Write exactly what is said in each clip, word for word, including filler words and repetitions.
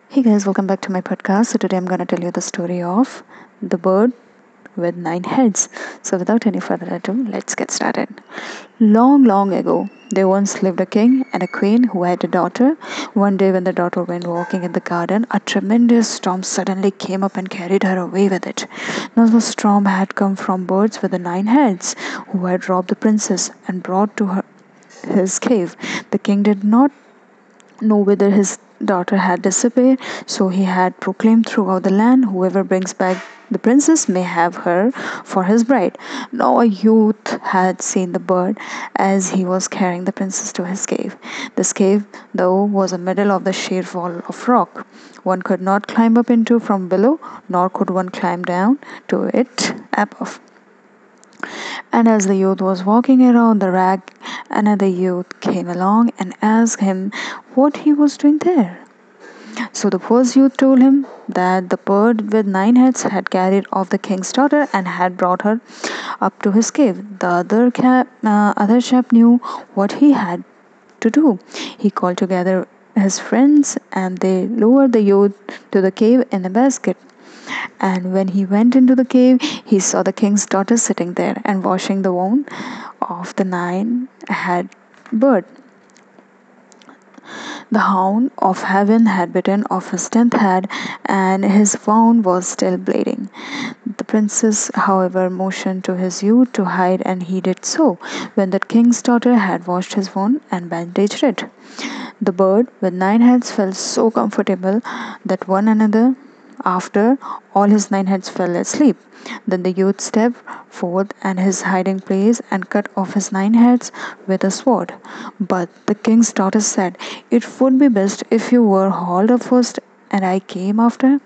Hey guys, welcome back to my podcast. So today I'm going to tell you the story of the bird with nine heads. So without any further ado, let's get started. Long, long ago, there once lived a king and a queen who had a daughter. One day, when the daughter went walking in the garden, a tremendous storm suddenly came up and carried her away with it. Now, the storm had come from birds with the nine heads who had robbed the princess and brought to her his cave. The king did not know whether his daughter had disappeared, so he had proclaimed throughout the land, whoever brings back the princess may have her for his bride. Now a youth had seen the bird as he was carrying the princess to his cave. This cave, though, was in the middle of the sheer wall of rock. One could not climb up into from below, nor could one climb down to it above. And as the youth was walking around the rack, another youth came along and asked him what he was doing there. So the first youth told him that the bird with nine heads had carried off the king's daughter and had brought her up to his cave. The other cap, uh, other chap knew what he had to do. He called together his friends and they lowered the youth to the cave in a basket. And when he went into the cave, he saw the king's daughter sitting there and washing the wound of the nine head bird. The hound of heaven had bitten off his tenth head, and his wound was still bleeding. The princess, however, motioned to his youth to hide, and he did so when the king's daughter had washed his wound and bandaged it. The bird with nine heads felt so comfortable that one another after all his nine heads fell asleep. Then the youth stepped forth and his hiding place and cut off his nine heads with a sword. But the king's daughter said, "It would be best if you were hauled up first and I came after."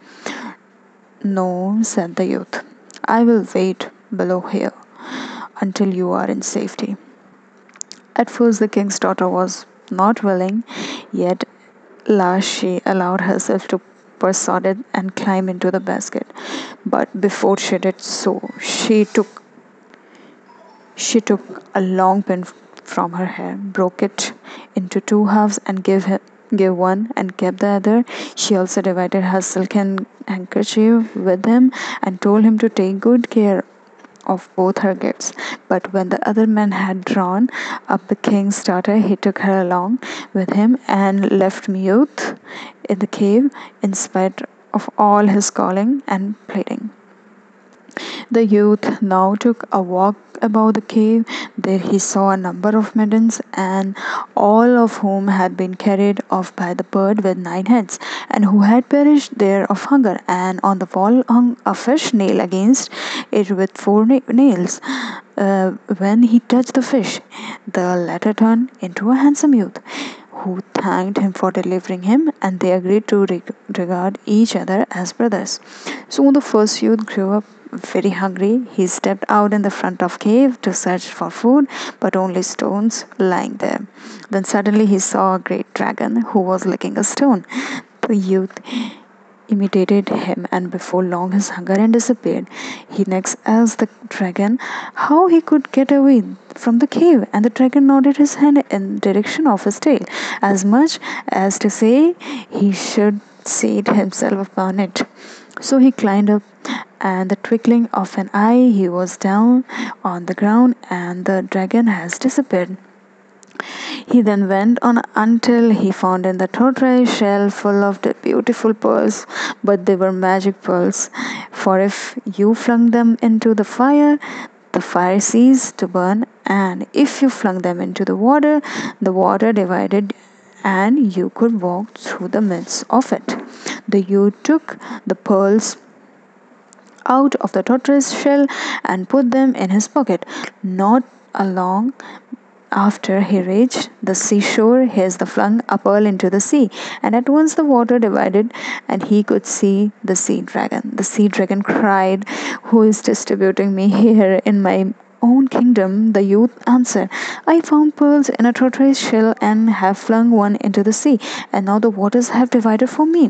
"No," said the youth. "I will wait below here until you are in safety." At first, the king's daughter was not willing, yet last she allowed herself to persuaded and climb into the basket. But before she did so, she took she took a long pin from her hair, broke it into two halves, and gave him gave one and kept the other. She also divided her silken handkerchief with him and told him to take good care of both her gifts. But when the other man had drawn up the king's daughter, he took her along with him and left mute in the cave in spite of all his calling and pleading. The youth now took a walk about the cave. There he saw a number of maidens, and all of whom had been carried off by the bird with nine heads, and who had perished there of hunger. And on the wall hung a fish nailed against it with four na- nails. Uh, when he touched the fish, the latter turned into a handsome youth who thanked him for delivering him, and they agreed to reg- regard each other as brothers. Soon the first youth grew up very hungry. He stepped out in the front of cave to search for food, but only stones lying there. Then suddenly he saw a great dragon who was licking a stone. The youth imitated him, and before long his hunger and disappeared. He next asked the dragon how he could get away from the cave, and the dragon nodded his hand in direction of his tail, as much as to say he should seat himself upon it. So he climbed up, and the twinkling of an eye he was down on the ground, and the dragon has disappeared. He then went on until he found in the tortoise shell full of the beautiful pearls, but they were magic pearls. For if you flung them into the fire, the fire ceased to burn, and if you flung them into the water, the water divided and you could walk through the midst of it. The youth took the pearls out of the tortoise shell and put them in his pocket. Not long after he reached the seashore, he flung a pearl into the sea, and at once the water divided, and he could see the sea dragon. The sea dragon cried, "Who is distributing me here in my own kingdom?" The youth answered, "I found pearls in a tortoise shell and have flung one into the sea, and now the waters have divided for me."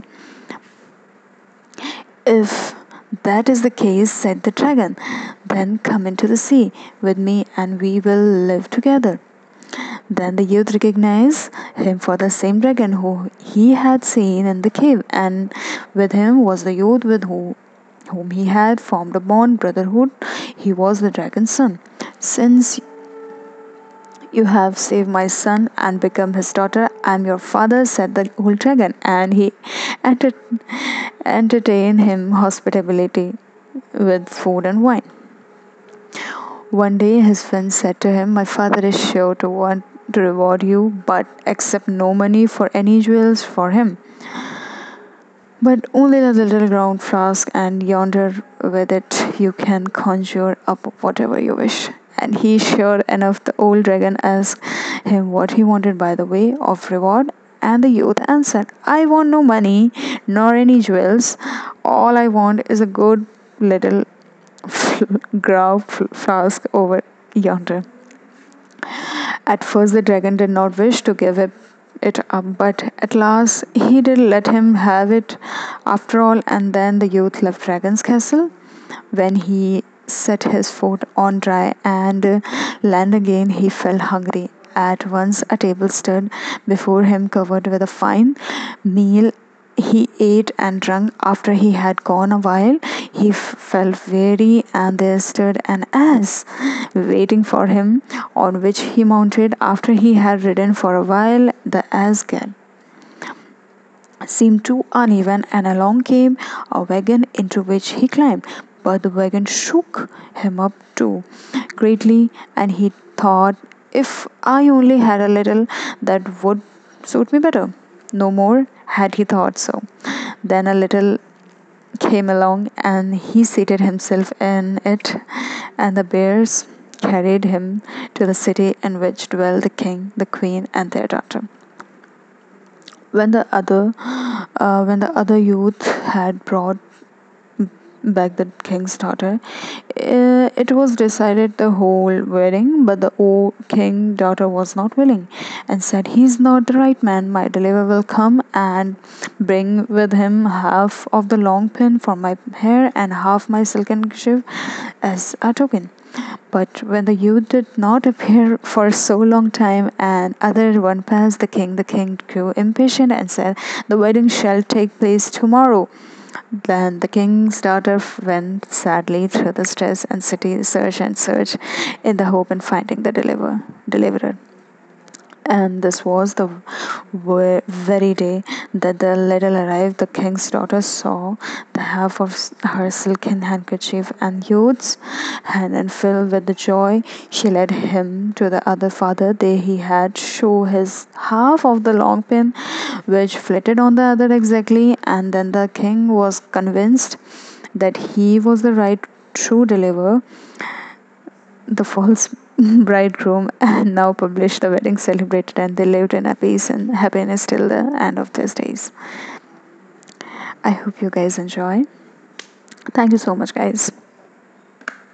"If that is the case," said the dragon, "then come into the sea with me and we will live together." Then the youth recognized him for the same dragon who he had seen in the cave, and with him was the youth with who, whom he had formed a bond brotherhood. He was the dragon's son. Since you have saved my son and become his daughter, I am your father, said the old dragon, and he enter- entertained him hospitably with food and wine. One day his friend said to him, my father is sure to want to reward you, but accept no money for any jewels for him, but only the little round flask, and yonder with it you can conjure up whatever you wish. And he sure enough the old dragon asked him what he wanted by the way of reward, and the youth answered, I want no money nor any jewels. All I want is a good little grave flask over yonder. At first, the dragon did not wish to give it it up, but at last he did let him have it after all, and then the youth left Dragon's castle. When he set his foot on dry and land again, he felt hungry. At once a table stood before him covered with a fine meal. He ate and drank. After he had gone a while, he f- felt weary, and there stood an ass waiting for him, on which he mounted. After he had ridden for a while, the ass galloped seemed too uneven, and along came a wagon into which he climbed. But the wagon shook him up too greatly, and he thought, if I only had a little, that would suit me better. No more had he thought so. Then a little came along, and he seated himself in it, and the bears carried him to the city in which dwelt the king, the queen, and their daughter. When the other, uh, when the other youth had brought back the king's daughter, uh, it was decided the whole wedding, but the old king daughter was not willing, and said, "He is not the right man. My deliverer will come and bring with him half of the long pin for my hair and half my silken kerchief as a token." But when the youth did not appear for so long time, and other one passed the king, the king grew impatient and said, "The wedding shall take place tomorrow." Then the king's daughter went sadly through the stress and city, search and search, in the hope of finding the deliver, deliverer. And this was the ve- very day that the letter arrived. The king's daughter saw the half of s- her silken handkerchief and youth's hand, and filled with the joy, she led him to the other father. There he had show his half of the long pin, which flitted on the other exactly, and then the king was convinced that he was the right true deliverer, the false bridegroom, and now published the wedding celebrated, and they lived in a peace and happiness till the end of these days. I hope you guys enjoy. Thank you so much, guys.